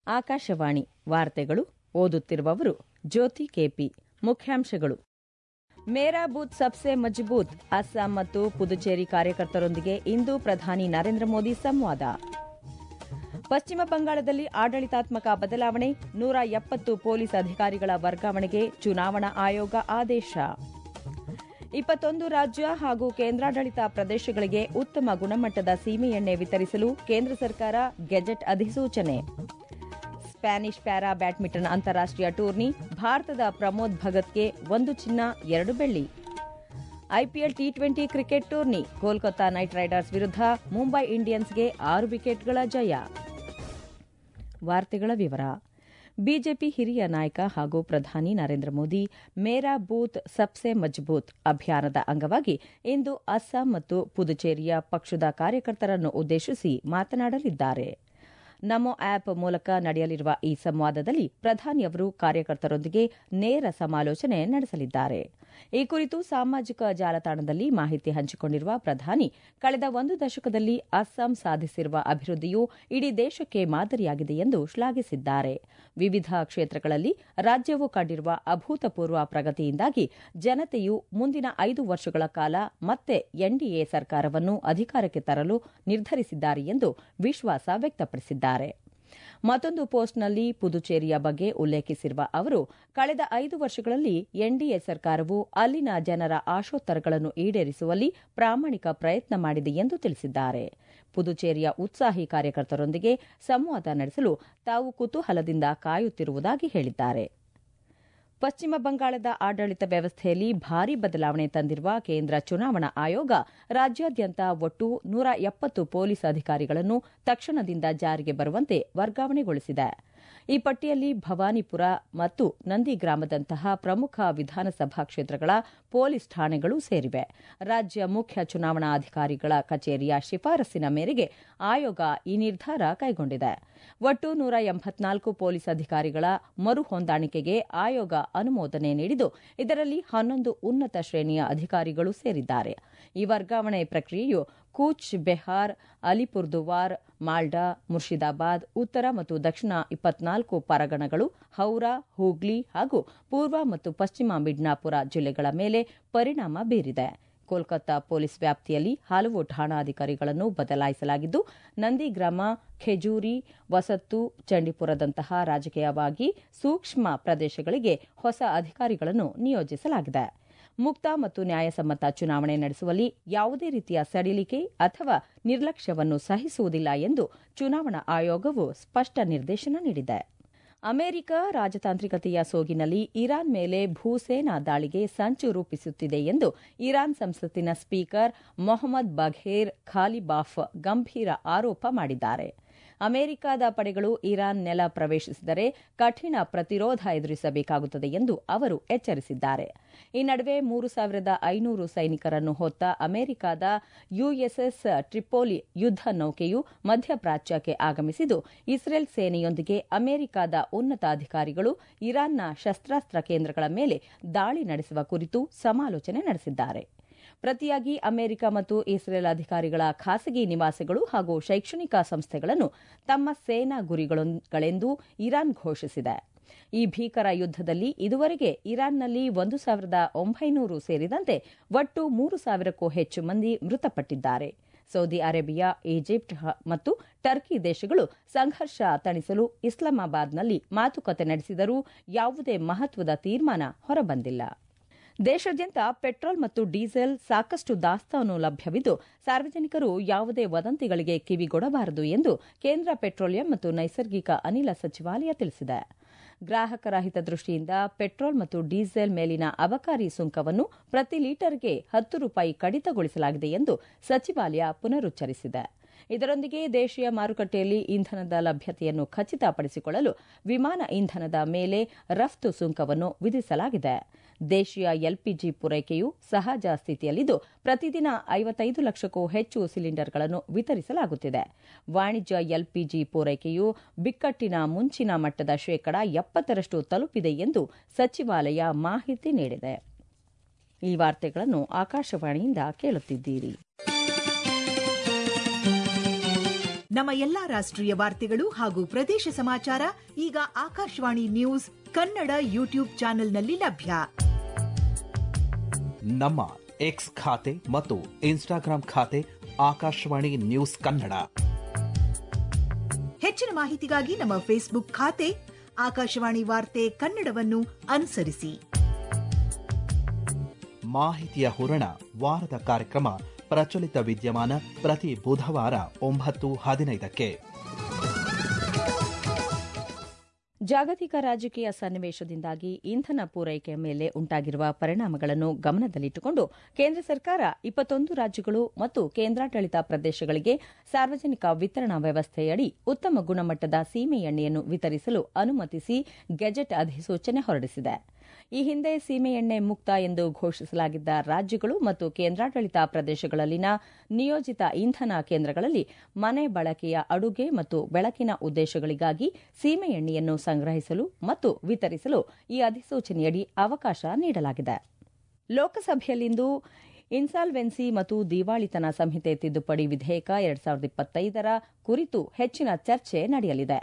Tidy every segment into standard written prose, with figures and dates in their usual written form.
ಆಕಾಶವಾಣಿ ವಾರ್ತೆಗಳು ಓದುತ್ತಿರುವವರು ಜ್ಯೋತಿ ಕೆಪಿ. ಮುಖ್ಯಾಂಶಗಳು: ಮೇರಾ ಬೂತ್ ಸಬ್ಸೆ ಮಜಬೂತ್. ಅಸ್ಸಾಂ ಮತ್ತು ಪುದುಚೇರಿ ಕಾರ್ಯಕರ್ತರೊಂದಿಗೆ ಇಂದು ಪ್ರಧಾನಿ ನರೇಂದ್ರ ಮೋದಿ ಸಂವಾದ. ಪಶ್ಚಿಮ ಬಂಗಾಳದಲ್ಲಿ ಆಡಳಿತಾತ್ಮಕ ಬದಲಾವಣೆ, 170 ಪೊಲೀಸ್ ಅಧಿಕಾರಿಗಳ ವರ್ಗಾವಣೆಗೆ ಚುನಾವಣಾ ಆಯೋಗ ಆದೇಶ. 21 ರಾಜ್ಯ ಹಾಗೂ ಕೇಂದ್ರಾಡಳಿತ ಪ್ರದೇಶಗಳಿಗೆ ಉತ್ತಮ ಗುಣಮಟ್ಟದ ಸೀಮೆಎಣ್ಣೆ ವಿತರಿಸಲು ಕೇಂದ್ರ ಸರ್ಕಾರ ಗೆಜೆಟ್ ಅಧಿಸೂಚನೆ. ಸ್ಪ್ಯಾನಿಷ್ ಪ್ಯಾರಾ ಬ್ಯಾಡ್ಮಿಂಟನ್ ಅಂತಾರಾಷ್ಟೀಯ ಟೂರ್ನಿ, ಭಾರತದ ಪ್ರಮೋದ್ ಭಗತ್ಗೆ 1 ಚಿನ್ನ 2 ಬೆಳ್ಳಿ. ಐಪಿಎಲ್ ಟಿ20 cricket tourney, Kolkata knight riders ವಿರುದ್ಧ ಮುಂಬೈ ಇಂಡಿಯನ್ಸ್ಗೆ 6 ವಿಕೆಟ್ಗಳ ಜಯ. ವಾರ್ತೆಗಳ ವಿವರ. ಬಿಜೆಪಿ ಹಿರಿಯ ನಾಯಕ ಹಾಗೂ ಪ್ರಧಾನಿ ನರೇಂದ್ರ ಮೋದಿ ಮೇರಾ ಬೂತ್ ಸಬ್ಸೆ ಮಜಬೂತ್ ಅಭಿಯಾನದ ಅಂಗವಾಗಿ ಇಂದು ಅಸ್ಸಾಂ ಮತ್ತು ಪುದುಚೇರಿಯ ಪಕ್ಷದ ಕಾರ್ಯಕರ್ತರನ್ನು ಉದ್ದೇಶಿಸಿ ಮಾತನಾಡಲಿದ್ದಾರೆ. ನಮೋ ಆಪ್ ಮೂಲಕ ನಡೆಯಲಿರುವ ಈ ಸಂವಾದದಲ್ಲಿ ಪ್ರಧಾನಿಯವರು ಕಾರ್ಯಕರ್ತರೊಂದಿಗೆ ನೇರ ಸಮಾಲೋಚನೆ ನಡೆಸಲಿದ್ದಾರೆ. ಈ ಕುರಿತು ಸಾಮಾಜಿಕ ಜಾಲತಾಣದಲ್ಲಿ ಮಾಹಿತಿ ಹಂಚಿಕೊಂಡಿರುವ ಪ್ರಧಾನಿ, ಕಳೆದ 1 ದಶಕದಲ್ಲಿ ಅಸ್ಸಾಂ ಸಾಧಿಸಿರುವ ಅಭಿವೃದ್ಧಿಯು ಇಡೀ ದೇಶಕ್ಕೆ ಮಾದರಿಯಾಗಿದೆ ಎಂದು ಶ್ಲಾಘಿಸಿದ್ದಾರೆ. ವಿವಿಧ ಕ್ಷೇತ್ರಗಳಲ್ಲಿ ರಾಜ್ಯವು ಕಂಡಿರುವ ಅಭೂತಪೂರ್ವ ಪ್ರಗತಿಯಿಂದಾಗಿ ಜನತೆಯು ಮುಂದಿನ 5 ವರ್ಷಗಳ ಕಾಲ ಮತ್ತೆ ಎನ್ಡಿಎ ಸರ್ಕಾರವನ್ನು ಅಧಿಕಾರಕ್ಕೆ ತರಲು ನಿರ್ಧರಿಸಿದ್ದಾರೆ ಎಂದು ವಿಶ್ವಾಸ ವ್ಯಕ್ತಪಡಿಸಿದ್ದಾರೆ. ಮತ್ತೊಂದು ಪೋಸ್ಟ್ನಲ್ಲಿ ಪುದುಚೇರಿಯ ಬಗ್ಗೆ ಉಲ್ಲೇಖಿಸಿರುವ ಅವರು, ಕಳೆದ 5 ವರ್ಷಗಳಲ್ಲಿ ಎನ್ಡಿಎ ಸರ್ಕಾರವು ಅಲ್ಲಿನ ಜನರ ಆಶೋತ್ತರಗಳನ್ನು ಈಡೇರಿಸುವಲ್ಲಿ ಪ್ರಾಮಾಣಿಕ ಪ್ರಯತ್ನ ಮಾಡಿದೆ ಎಂದು ತಿಳಿಸಿದ್ದಾರೆ. ಪುದುಚೇರಿಯ ಉತ್ಸಾಹಿ ಕಾರ್ಯಕರ್ತರೊಂದಿಗೆ ಸಂವಾದ ನಡೆಸಲು ತಾವು ಕುತೂಹಲದಿಂದ ಕಾಯುತ್ತಿರುವುದಾಗಿ ಹೇಳಿದ್ದಾರೆ. ಪಶ್ಚಿಮ ಬಂಗಾಳದ ಆಡಳಿತ ವ್ಯವಸ್ಥೆಯಲ್ಲಿ ಭಾರೀ ಬದಲಾವಣೆ ತಂದಿರುವ ಕೇಂದ್ರ ಚುನಾವಣಾ ಆಯೋಗ ರಾಜ್ಯಾದ್ಯಂತ ಒಟ್ಟು 170 ಪೊಲೀಸ್ ಅಧಿಕಾರಿಗಳನ್ನು ತಕ್ಷಣದಿಂದ ಜಾರಿಗೆ ಬರುವಂತೆ ವರ್ಗಾವಣೆಗೊಳಿಸಿದೆ. ಈ ಪಟ್ಟಿಯಲ್ಲಿ ಭವಾನಿಪುರ ಮತ್ತು ನಂದಿಗ್ರಾಮದಂತಹ ಪ್ರಮುಖ ವಿಧಾನಸಭಾ ಕ್ಷೇತ್ರಗಳ ಪೊಲೀಸ್ ಠಾಣೆಗಳು ಸೇರಿವೆ. ರಾಜ್ಯ ಮುಖ್ಯ ಚುನಾವಣಾ ಅಧಿಕಾರಿಗಳ ಕಚೇರಿಯ ಶಿಫಾರಸ್ಸಿನ ಮೇರೆಗೆ ಆಯೋಗ ಈ ನಿರ್ಧಾರ ಕೈಗೊಂಡಿದೆ. ಒಟ್ಟು 184 ಪೊಲೀಸ್ ಅಧಿಕಾರಿಗಳ ಮರು ಹೊಂದಾಣಿಕೆಗೆ ಆಯೋಗ ಅನುಮೋದನೆ ನೀಡಿದ್ದು, ಇದರಲ್ಲಿ 11 ಉನ್ನತ ಶ್ರೇಣಿಯ ಅಧಿಕಾರಿಗಳು ಸೇರಿದ್ದಾರೆ. ಈ ವರ್ಗಾವಣೆ ಪ್ರಕ್ರಿಯೆಯು ಕೂಚ್ ಬೆಹಾರ್, ಅಲಿಪುರ್ದುವಾರ್, ಮಾಲ್ಡಾ, ಮುರ್ಷಿದಾಬಾದ್, ಉತ್ತರ ಮತ್ತು ದಕ್ಷಿಣ 24 ಪರಗಣಗಳು, ಹೌರಾ, ಹೂಗ್ಲಿ ಹಾಗೂ ಪೂರ್ವ ಮತ್ತು ಪಶ್ಚಿಮ ಮಿಡ್ನಾಪುರ ಜಿಲ್ಲೆಗಳ ಮೇಲೆ ಪರಿಣಾಮ ಬೀರಿದೆ. ಕೋಲ್ಕತಾ ಪೊಲೀಸ್ ವ್ಯಾಪ್ತಿಯಲ್ಲಿ ಹಲವು ಠಾಣಾಧಿಕಾರಿಗಳನ್ನು ಬದಲಾಯಿಸಲಾಗಿದ್ದು, ನಂದಿಗ್ರಾಮ, ಖೆಜೂರಿ, ವಸತ್ತು, ಚಂಡಿಪುರದಂತಹ ರಾಜಕೀಯವಾಗಿ ಸೂಕ್ಷ್ಮ ಪ್ರದೇಶಗಳಿಗೆ ಹೊಸ ಅಧಿಕಾರಿಗಳನ್ನು ನಿಯೋಜಿಸಲಾಗಿದೆ. ಮುಕ್ತ ಮತ್ತು ನ್ಯಾಯಸಮ್ಮತ ಚುನಾವಣೆ ನಡೆಸುವಲ್ಲಿ ಯಾವುದೇ ರೀತಿಯ ಸಡಿಲಿಕೆ ಅಥವಾ ನಿರ್ಲಕ್ಷ್ಯವನ್ನು ಸಹಿಸುವುದಿಲ್ಲ ಎಂದು ಚುನಾವಣಾ ಆಯೋಗವು ಸ್ಪಷ್ಟ ನಿರ್ದೇಶನ ನೀಡಿದೆ. ಅಮೆರಿಕ ರಾಜತಾಂತ್ರಿಕತೆಯ ಸೋಗಿನಲ್ಲಿ ಇರಾನ್ ಮೇಲೆ ಭೂಸೇನಾ ದಾಳಿಗೆ ಸಂಚು ರೂಪಿಸುತ್ತಿದೆ ಎಂದು ಇರಾನ್ ಸಂಸತ್ತಿನ ಸ್ಪೀಕರ್ ಮೊಹಮ್ಮದ್ ಬಘೇರ್ ಖಾಲಿಬಾಫ್ ಗಂಭೀರ ಆರೋಪ ಮಾಡಿದ್ದಾರೆ. ಅಮೆರಿಕದ ಪಡೆಗಳು ಇರಾನ್ ನೆಲ ಪ್ರವೇಶಿಸಿದರೆ ಕಠಿಣ ಪ್ರತಿರೋಧ ಎದುರಿಸಬೇಕಾಗುತ್ತದೆ ಎಂದು ಅವರು ಎಚ್ಚರಿಸಿದ್ದಾರೆ. ಈ ನಡುವೆ 3,500 ಸೈನಿಕರನ್ನು ಹೊತ್ತ ಅಮೆರಿಕದ ಯುಎಸ್ಎಸ್ ಟ್ರಿಪೋಲಿ ಯುದ್ಧ ನೌಕೆಯು ಮಧ್ಯಪ್ರಾಚ್ಯಕ್ಕೆ ಆಗಮಿಸಿದ್ದು, ಇಸ್ರೇಲ್ ಸೇನೆಯೊಂದಿಗೆ ಅಮೆರಿಕದ ಉನ್ನತ ಅಧಿಕಾರಿಗಳು ಇರಾನ್ನ ಶಸ್ತ್ರಾಸ್ತ್ರ ಕೇಂದ್ರಗಳ ಮೇಲೆ ದಾಳಿ ನಡೆಸುವ ಕುರಿತು ಸಮಾಲೋಚನೆ ನಡೆಸಿದ್ದಾರೆ. ಪ್ರತಿಯಾಗಿ ಅಮೆರಿಕ ಮತ್ತು ಇಸ್ರೇಲ್ ಅಧಿಕಾರಿಗಳ ಖಾಸಗಿ ನಿವಾಸಗಳು ಹಾಗೂ ಶೈಕ್ಷಣಿಕ ಸಂಸ್ಥೆಗಳನ್ನು ತಮ್ಮ ಸೇನಾ ಗುರಿಗಳೆಂದು ಇರಾನ್ ಘೋಷಿಸಿದೆ. ಈ ಭೀಕರ ಯುದ್ದದಲ್ಲಿ ಇದುವರೆಗೆ ಇರಾನ್ನಲ್ಲಿ 1,900 ಸೇರಿದಂತೆ ಒಟ್ಟು 3,000ಕ್ಕೂ ಹೆಚ್ಚು ಮಂದಿ ಮೃತಪಟ್ಟಿದ್ದಾರೆ. ಸೌದಿ ಅರೇಬಿಯಾ, ಈಜಿಪ್ಟ್ ಮತ್ತು ಟರ್ಕಿ ದೇಶಗಳು ಸಂಘರ್ಷ ತಣಿಸಲು ಇಸ್ಲಾಮಾಬಾದ್ನಲ್ಲಿ ಮಾತುಕತೆ ನಡೆಸಿದರೂ ಯಾವುದೇ ಮಹತ್ವದ ತೀರ್ಮಾನ ಹೊರಬಂದಿಲ್ಲ. ದೇಶಾದ್ಯಂತ ಪೆಟ್ರೋಲ್ ಮತ್ತು ಡೀಸೆಲ್ ಸಾಕಷ್ಟು ದಾಸ್ತಾನು ಲಭ್ಯವಿದ್ದು, ಸಾರ್ವಜನಿಕರು ಯಾವುದೇ ವದಂತಿಗಳಿಗೆ ಕಿವಿಗೊಡಬಾರದು ಎಂದು ಕೇಂದ್ರ ಪೆಟ್ರೋಲಿಯಂ ಮತ್ತು ನೈಸರ್ಗಿಕ ಅನಿಲ ಸಚಿವಾಲಯ ತಿಳಿಸಿದೆ. ಗ್ರಾಹಕರ ಹಿತದೃಷ್ಟಿಯಿಂದ ಪೆಟ್ರೋಲ್ ಮತ್ತು ಡೀಸೆಲ್ ಮೇಲಿನ ಅಬಕಾರಿ ಸುಂಕವನ್ನು ಪ್ರತಿ ಲೀಟರ್ಗೆ 10 ರೂಪಾಯಿ ಕಡಿತಗೊಳಿಸಲಾಗಿದೆ ಎಂದು ಸಚಿವಾಲಯ ಪುನರುಚ್ಚರಿಸಿದೆ. ಇದರೊಂದಿಗೆ ದೇಶೀಯ ಮಾರುಕಟ್ಟೆಯಲ್ಲಿ ಇಂಧನದ ಲಭ್ಯತೆಯನ್ನು ಖಚಿತಪಡಿಸಿಕೊಳ್ಳಲು ವಿಮಾನ ಇಂಧನದ ಮೇಲೆ ರಫ್ತು ಸುಂಕವನ್ನು ವಿಧಿಸಲಾಗಿದೆ. ದೇಶೀಯ ಎಲ್ಪಿಜಿ ಪೂರೈಕೆಯು ಸಹಜ ಸ್ಥಿತಿಯಲ್ಲಿದ್ದು, ಪ್ರತಿದಿನ 55 ಲಕ್ಷಕ್ಕೂ ಹೆಚ್ಚು ಸಿಲಿಂಡರ್ಗಳನ್ನು ವಿತರಿಸಲಾಗುತ್ತಿದೆ. ವಾಣಿಜ್ಯ ಎಲ್ಪಿಜಿ ಪೂರೈಕೆಯು ಬಿಕ್ಕಟ್ಟಿನ ಮುಂಚಿನ ಮಟ್ಟದ 70% ತಲುಪಿದೆ ಎಂದು ಸಚಿವಾಲಯ ಮಾಹಿತಿ ನೀಡಿದೆ. ಈ ವಾರ್ತೆಗಳನ್ನು ಆಕಾಶವಾಣಿಯಿಂದ ಕೇಳುತ್ತಿದ್ದೀರಿ. ನಮ್ಮ ಎಲ್ಲಾ ರಾಷ್ಟ್ರೀಯ ವಾರ್ತೆಗಳು ಹಾಗೂ ಪ್ರದೇಶ ಸಮಾಚಾರ ಈಗ ಆಕಾಶವಾಣಿ ನ್ಯೂಸ್ ಕನ್ನಡ ಯೂಟ್ಯೂಬ್ ಚಾನೆಲ್ನಲ್ಲಿ ಲಭ್ಯ. ನಮ್ಮ ಎಕ್ಸ್ ಖಾತೆ ಮತ್ತು ಇನ್ಸ್ಟಾಗ್ರಾಂ ಖಾತೆ ಆಕಾಶವಾಣಿ ನ್ಯೂಸ್ ಕನ್ನಡ. ಹೆಚ್ಚಿನ ಮಾಹಿತಿಗಾಗಿ ನಮ್ಮ ಫೇಸ್ಬುಕ್ ಖಾತೆ ಆಕಾಶವಾಣಿ ವಾರ್ತೆ ಕನ್ನಡವನ್ನು ಅನುಸರಿಸಿ. ಮಾಹಿತಿಯ ಹೂರಣ ವಾರದ ಕಾರ್ಯಕ್ರಮ ಪ್ರಚಲಿತ ವಿದ್ಯಮಾನ ಪ್ರತಿ ಬುಧವಾರ 9:15ಕ್ಕೆ. ಜಾಗತಿಕ ರಾಜಕೀಯ ಸನ್ನಿವೇಶದಿಂದಾಗಿ ಇಂಧನ ಪೂರೈಕೆಯ ಮೇಲೆ ಉಂಟಾಗಿರುವ ಪರಿಣಾಮಗಳನ್ನು ಗಮನದಲ್ಲಿಟ್ಟುಕೊಂಡು ಕೇಂದ್ರ ಸರ್ಕಾರ 21 ರಾಜ್ಯಗಳು ಮತ್ತು ಕೇಂದ್ರಾಡಳಿತ ಪ್ರದೇಶಗಳಿಗೆ ಸಾರ್ವಜನಿಕ ವಿತರಣಾ ವ್ಯವಸ್ಥೆಯಡಿ ಉತ್ತಮ ಗುಣಮಟ್ಟದ ಸೀಮೆ ಎಣ್ಣೆಯನ್ನು ವಿತರಿಸಲು ಅನುಮತಿಸಿ ಗೆಜೆಟ್ ಅಧಿಸೂಚನೆ ಹೊರಡಿಸಿದೆ. ಈ ಹಿಂದೆ ಸೀಮೆ ಎಣ್ಣೆ ಮುಕ್ತ ಎಂದು ಘೋಷಿಸಲಾಗಿದ್ದ ರಾಜ್ಯಗಳು ಮತ್ತು ಕೇಂದ್ರಾಡಳಿತ ಪ್ರದೇಶಗಳಲ್ಲಿನ ನಿಯೋಜಿತ ಇಂಧನ ಕೇಂದ್ರಗಳಲ್ಲಿ ಮನೆ ಬಳಕೆಯ ಅಡುಗೆ ಮತ್ತು ಬೆಳಕಿನ ಉದ್ದೇಶಗಳಿಗಾಗಿ ಸೀಮೆ ಎಣ್ಣೆಯನ್ನು ಸಂಗ್ರಹಿಸಲು ಮತ್ತು ವಿತರಿಸಲು ಈ ಅಧಿಸೂಚನೆಯಡಿ ಅವಕಾಶ ನೀಡಲಾಗಿದೆ. ಲೋಕಸಭೆಯಲ್ಲಿಂದು ಇನ್ಸಾಲ್ವೆನ್ಸಿ ಮತ್ತು ದಿವಾಳಿತನ ಸಂಹಿತೆ ತಿದ್ದುಪಡಿ ವಿಧೇಯಕ 2025 ಕುರಿತು ಹೆಚ್ಚಿನ ಚರ್ಚೆ ನಡೆಯಲಿದೆ.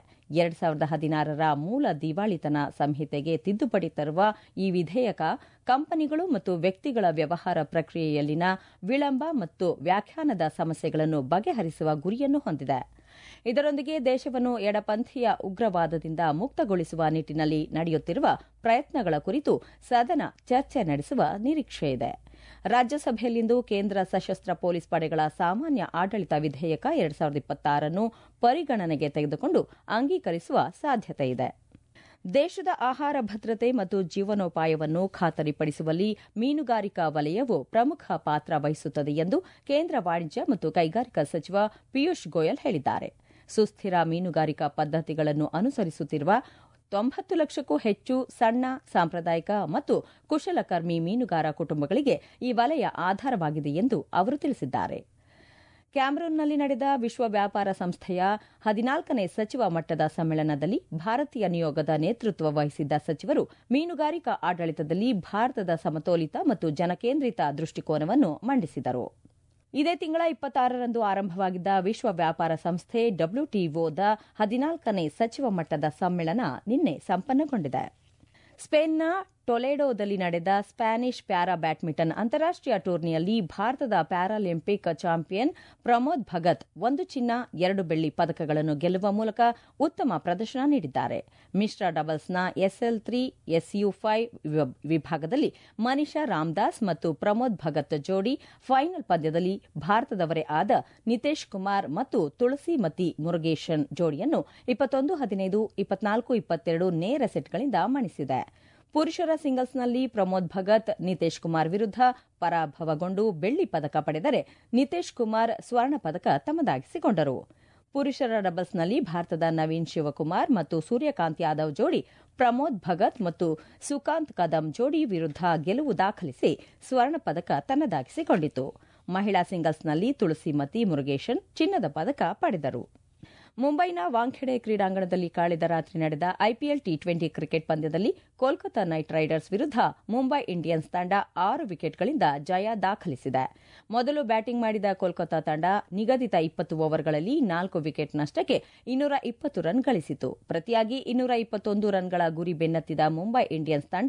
2016ರ ಮೂಲ ದಿವಾಳಿತನ ಸಂಹಿತೆಗೆ ತಿದ್ದುಪಡಿ ತರುವ ಈ ವಿಧೇಯಕ ಕಂಪನಿಗಳು ಮತ್ತು ವ್ಯಕ್ತಿಗಳ ವ್ಯವಹಾರ ಪ್ರಕ್ರಿಯೆಯಲ್ಲಿನ ವಿಳಂಬ ಮತ್ತು ವ್ಯಾಖ್ಯಾನದ ಸಮಸ್ಯೆಗಳನ್ನು ಬಗೆಹರಿಸುವ ಗುರಿಯನ್ನು ಹೊಂದಿದೆ. ಇದರೊಂದಿಗೆ ದೇಶವನ್ನು ಎಡಪಂಥೀಯ ಉಗ್ರವಾದದಿಂದ ಮುಕ್ತಗೊಳಿಸುವ ನಿಟ್ಟಿನಲ್ಲಿ ನಡೆಯುತ್ತಿರುವ ಪ್ರಯತ್ನಗಳ ಕುರಿತು ಸದನ ಚರ್ಚೆ ನಡೆಸುವ ನಿರೀಕ್ಷೆಯಿದೆ. ರಾಜ್ಯಸಭೆಯಲ್ಲಿಂದು ಕೇಂದ್ರ ಸಶಸ್ತ್ರ ಪೊಲೀಸ್ ಪಡೆಗಳ ಸಾಮಾನ್ಯ ಆಡಳಿತ ವಿಧೇಯಕ 2026 ಪರಿಗಣನೆಗೆ ತೆಗೆದುಕೊಂಡು ಅಂಗೀಕರಿಸುವ ಸಾಧ್ಯತೆಯಿದೆ. ದೇಶದ ಆಹಾರ ಭದ್ರತೆ ಮತ್ತು ಜೀವನೋಪಾಯವನ್ನು ಖಾತರಿಪಡಿಸುವಲ್ಲಿ ಮೀನುಗಾರಿಕಾ ವಲಯವು ಪ್ರಮುಖ ಪಾತ್ರ ವಹಿಸುತ್ತದೆ ಎಂದು ಕೇಂದ್ರ ವಾಣಿಜ್ಯ ಮತ್ತು ಕೈಗಾರಿಕಾ ಸಚಿವ ಪಿಯೂಷ್ ಗೋಯಲ್ ಹೇಳಿದ್ದಾರೆ. ಸುಸ್ಥಿರ ಮೀನುಗಾರಿಕಾ ಪದ್ದತಿಗಳನ್ನು ಅನುಸರಿಸುತ್ತಿರುವ 90 ಲಕ್ಷಕ್ಕೂ ಹೆಚ್ಚು ಸಣ್ಣ, ಸಾಂಪ್ರದಾಯಿಕ ಮತ್ತು ಕುಶಲಕರ್ಮಿ ಮೀನುಗಾರ ಕುಟುಂಬಗಳಿಗೆ ಈ ವಲಯ ಆಧಾರವಾಗಿದೆ ಎಂದು ಅವರು ತಿಳಿಸಿದ್ದಾರೆ. ಕ್ಯಾಮರೂನ್ನಲ್ಲಿ ನಡೆದ ವಿಶ್ವ ವ್ಯಾಪಾರ ಸಂಸ್ಥೆಯ 14ನೇ ಸಚಿವ ಮಟ್ಟದ ಸಮ್ಮೇಳನದಲ್ಲಿ ಭಾರತೀಯ ನಿಯೋಗದ ನೇತೃತ್ವ ವಹಿಸಿದ್ದ ಸಚಿವರು ಮೀನುಗಾರಿಕಾ ಆಡಳಿತದಲ್ಲಿ ಭಾರತದ ಸಮತೋಲಿತ ಮತ್ತು ಜನಕೇಂದ್ರಿತ ದೃಷ್ಟಿಕೋನವನ್ನು ಮಂಡಿಸಿದರು. ಇದೇ ತಿಂಗಳ 26ರಂದು ಆರಂಭವಾಗಿದ್ದ ವಿಶ್ವ ವ್ಯಾಪಾರ ಸಂಸ್ಥೆ WTOದ 14ನೇ ಸಚಿವ ಮಟ್ಟದ ಸಮ್ಮೇಳನ ನಿನ್ನೆ ಸಂಪನ್ನಗೊಂಡಿದೆ. ಸ್ಪೇನ್ನ ಟೊಲೆಡೋದಲ್ಲಿ ನಡೆದ ಸ್ಪ್ಯಾನಿಷ್ ಪ್ಯಾರಾ ಬ್ಯಾಡ್ಮಿಂಟನ್ ಅಂತಾರಾಷ್ಟೀಯ ಟೂರ್ನಿಯಲ್ಲಿ ಭಾರತದ ಪ್ಯಾರಾಲಿಂಪಿಕ್ ಚಾಂಪಿಯನ್ ಪ್ರಮೋದ್ ಭಗತ್ 1 ಚಿನ್ನ 2 ಬೆಳ್ಳಿ ಪದಕಗಳನ್ನು ಗೆಲ್ಲುವ ಮೂಲಕ ಉತ್ತಮ ಪ್ರದರ್ಶನ ನೀಡಿದ್ದಾರೆ. ಮಿಶ್ರ ಡಬಲ್ಸ್ನ SL3 SU5 ವಿಭಾಗದಲ್ಲಿ ಮನಿಷಾ ರಾಮದಾಸ್ ಮತ್ತು ಪ್ರಮೋದ್ ಭಗತ್ ಜೋಡಿ ಫೈನಲ್ ಪಂದ್ಯದಲ್ಲಿ ಭಾರತದವರೇ ಆದ ನಿತೇಶ್ ಕುಮಾರ್ ಮತ್ತು ತುಳಸಿಮತಿ ಮುರುಗೇಶನ್ ಜೋಡಿಯನ್ನು 21-15, 24-22 ನೇರ ಸೆಟ್ಗಳಿಂದ ಮಣಿಸಿದೆ. ಪುರುಷರ ಸಿಂಗಲ್ಸ್ನಲ್ಲಿ ಪ್ರಮೋದ್ ಭಗತ್ ನಿತೇಶ್ ಕುಮಾರ್ ವಿರುದ್ಧ ಪರಾಭವಗೊಂಡು ಬೆಳ್ಳಿ ಪದಕ ಪಡೆದರೆ ನಿತೇಶ್ ಕುಮಾರ್ ಸ್ವರ್ಣ ಪದಕ ತಮ್ಮದಾಗಿಸಿಕೊಂಡರು. ಪುರುಷರ ಡಬಲ್ಸ್ನಲ್ಲಿ ಭಾರತದ ನವೀನ್ ಶಿವಕುಮಾರ್ ಮತ್ತು ಸೂರ್ಯಕಾಂತ್ ಯಾದವ್ ಜೋಡಿ ಪ್ರಮೋದ್ ಭಗತ್ ಮತ್ತು ಸುಕಾಂತ್ ಕದಂ ಜೋಡಿ ವಿರುದ್ಧ ಗೆಲುವು ದಾಖಲಿಸಿ ಸ್ವರ್ಣ ಪದಕ ತನ್ನದಾಗಿಸಿಕೊಂಡಿತು. ಮಹಿಳಾ ಸಿಂಗಲ್ಸ್ನಲ್ಲಿ ತುಳಸಿಮತಿ ಮುರುಗೇಶನ್ ಚಿನ್ನದ ಪದಕ ಪಡೆದರು. ಮುಂಬೈನ ವಾಂಖೆಡೆ ಕ್ರೀಡಾಂಗಣದಲ್ಲಿ ಕಳೆದ ರಾತ್ರಿ ನಡೆದ ಐಪಿಎಲ್ ಟಿ20 ಕ್ರಿಕೆಟ್ ಪಂದ್ಯದಲ್ಲಿ ಕೋಲ್ಕತಾ ನೈಟ್ ರೈಡರ್ಸ್ ವಿರುದ್ಧ ಮುಂಬೈ ಇಂಡಿಯನ್ಸ್ ತಂಡ 6 ವಿಕೆಟ್ಗಳಿಂದ ಜಯ ದಾಖಲಿಸಿದೆ. ಮೊದಲು ಬ್ಯಾಟಿಂಗ್ ಮಾಡಿದ ಕೋಲ್ಕತಾ ತಂಡ ನಿಗದಿತ 20 ಓವರ್ಗಳಲ್ಲಿ 4 ವಿಕೆಟ್ ನಷ್ಟಕ್ಕೆ 220 ರನ್ ಗಳಿಸಿತು. ಪ್ರತಿಯಾಗಿ 221 ರನ್ಗಳ ಗುರಿ ಬೆನ್ನತ್ತಿದ ಮುಂಬೈ ಇಂಡಿಯನ್ಸ್ ತಂಡ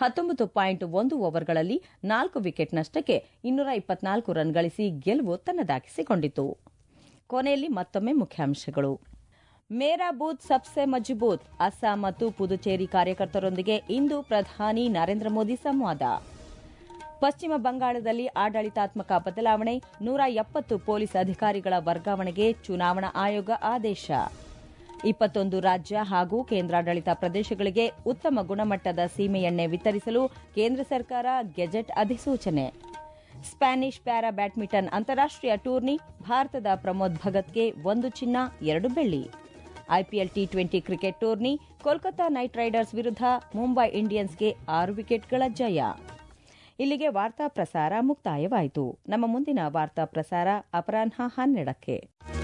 19.1 ಓವರ್ಗಳಲ್ಲಿ 4 ವಿಕೆಟ್ ನಷ್ಟಕ್ಕೆ 224 ರನ್ ಗಳಿಸಿ ಗೆಲುವು ತನ್ನದಾಗಿಸಿಕೊಂಡಿತು. ಕೊನೆಯಲ್ಲಿ ಮತ್ತೊಮ್ಮೆ ಮುಖ್ಯಾಂಶಗಳು. ಮೇರಾ ಬೂತ್ ಸಬ್ಸೆ ಮಜಬೂತ್, ಅಸ್ಸಾಂ ಮತ್ತು ಪುದುಚೇರಿ ಕಾರ್ಯಕರ್ತರೊಂದಿಗೆ ಇಂದು ಪ್ರಧಾನಿ ನರೇಂದ್ರ ಮೋದಿ ಸಂವಾದ. ಪಶ್ಚಿಮ ಬಂಗಾಳದಲ್ಲಿ ಆಡಳಿತಾತ್ಮಕ ಬದಲಾವಣೆ, 170 ಪೊಲೀಸ್ ಅಧಿಕಾರಿಗಳ ವರ್ಗಾವಣೆಗೆ ಚುನಾವಣಾ ಆಯೋಗ ಆದೇಶ. 21 ರಾಜ್ಯ ಹಾಗೂ ಕೇಂದ್ರಾಡಳಿತ ಪ್ರದೇಶಗಳಿಗೆ ಉತ್ತಮ ಗುಣಮಟ್ಟದ ಸೀಮೆ ಎಣ್ಣೆ ವಿತರಿಸಲು ಕೇಂದ್ರ ಸರ್ಕಾರ ಗೆಜೆಟ್ ಅಧಿಸೂಚನೆ. ಸ್ಪ್ಯಾನಿಷ್ ಪ್ಯಾರಾ ಬ್ಯಾಡ್ಮಿಂಟನ್ ಅಂತಾರಾಷ್ಟೀಯ ಟೂರ್ನಿ, ಭಾರತದ ಪ್ರಮೋದ್ ಭಗತ್ಗೆ 1 ಚಿನ್ನ 2 ಬೆಳ್ಳಿ. ಐಪಿಎಲ್ ಟಿ20 cricket tourney, Kolkata knight riders ವಿರುದ್ಧ ಮುಂಬೈ ಇಂಡಿಯನ್ಸ್ಗೆ 6 ವಿಕೆಟ್ಗಳ ಜಯ. ಇಲ್ಲಿಗೆ ವಾರ್ತಾ ಪ್ರಸಾರ ಮುಕ್ತಾಯವಾಯಿತು. ನಮ್ಮ ಮುಂದಿನ ವಾರ್ತಾ ಪ್ರಸಾರ ಅಪರಾಹ್ನ 12ಕ್ಕೆ.